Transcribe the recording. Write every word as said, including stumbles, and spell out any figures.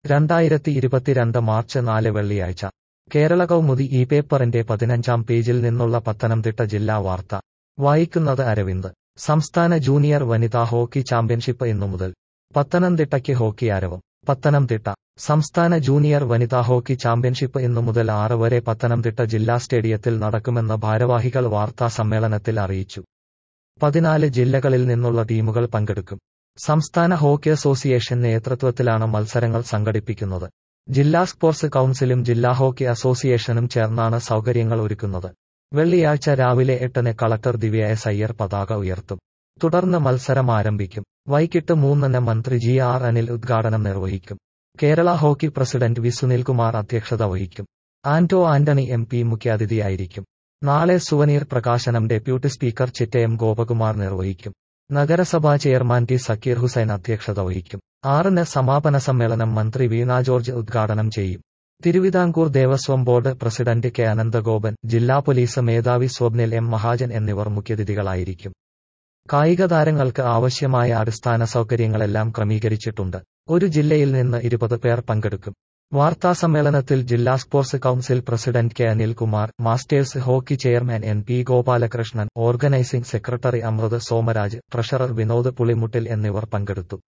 രണ്ടായിരത്തി ഇരുപത്തിരണ്ട് മാർച്ച് നാല് വെള്ളിയാഴ്ച കേരള കൗമുദി ഈ പേപ്പറിന്റെ പതിനഞ്ചാം പേജിൽ നിന്നുള്ള പത്തനംതിട്ട ജില്ലാ വാർത്ത വായിക്കുന്നത് അരവിന്ദ്. സംസ്ഥാന ജൂനിയർ വനിതാ ഹോക്കി ചാമ്പ്യൻഷിപ്പ് ഇന്നു മുതൽ. പത്തനംതിട്ടയ്ക്ക് ഹോക്കി ആരവം. പത്തനംതിട്ട സംസ്ഥാന ജൂനിയർ വനിതാ ഹോക്കി ചാമ്പ്യൻഷിപ്പ് ഇന്നു മുതൽ ആറ് വരെ പത്തനംതിട്ട ജില്ലാ സ്റ്റേഡിയത്തിൽ നടക്കുമെന്ന് ഭാരവാഹികൾ വാർത്താ സമ്മേളനത്തിൽ അറിയിച്ചു. പതിനാല് ജില്ലകളിൽ നിന്നുള്ള ടീമുകൾ പങ്കെടുക്കും. സംസ്ഥാന ഹോക്കി അസോസിയേഷൻ നേതൃത്വത്തിലാണ് മത്സരങ്ങൾ സംഘടിപ്പിക്കുന്നത്. ജില്ലാ സ്പോർട്സ് കൗൺസിലും ജില്ലാ ഹോക്കി അസോസിയേഷനും ചേർന്നാണ് സൗകര്യങ്ങൾ ഒരുക്കുന്നത്. വെള്ളിയാഴ്ച രാവിലെ എട്ടിന് കളക്ടർ ദിവ്യ എസ് അയ്യർ പതാക ഉയർത്തും. തുടർന്ന് മത്സരം ആരംഭിക്കും. വൈകിട്ട് മൂന്നിന് മന്ത്രി ജി ആർ അനിൽ ഉദ്ഘാടനം നിർവഹിക്കും. Kerala hockey president V Sunilkumar അധ്യക്ഷത വഹിക്കും. ആന്റോ ആന്റണി എം പി മുഖ്യാതിഥിയായിരിക്കും. നാളെ സുവനീർ പ്രകാശനം ഡെപ്യൂട്ടി സ്പീക്കർ ചിറ്റയം ഗോപകുമാർ നിർവഹിക്കും. നഗരസഭാ ചെയർമാൻ ടി സക്കീർ ഹുസൈൻ അധ്യക്ഷത വഹിക്കും. ആറിന് സമാപന സമ്മേളനം മന്ത്രി വീണ ജോർജ് ഉദ്ഘാടനം ചെയ്യും. Thiruvithamkoor Devaswom board president K Ananthagopan, ജില്ലാ പോലീസ് മേധാവി സ്വപ്നിൽ എം മഹാജൻ എന്നിവർ മുഖ്യാതിഥികളായിരിക്കും. കായിക താരങ്ങൾക്ക് ആവശ്യമായ അടിസ്ഥാന സൗകര്യങ്ങളെല്ലാം ക്രമീകരിച്ചിട്ടുണ്ട്. ഒരു ജില്ലയിൽ നിന്ന് ഇരുപത് പേർ പങ്കെടുക്കും. വാർത്താസമ്മേളനത്തിൽ ജില്ലാ sports council president K Anilkumar, masters hockey chairman N P Gopalakrishnan, organising secretary Amrit Somaraj, treasurer Vinod Pulimuttil എന്നിവർ പങ്കെടുത്തു.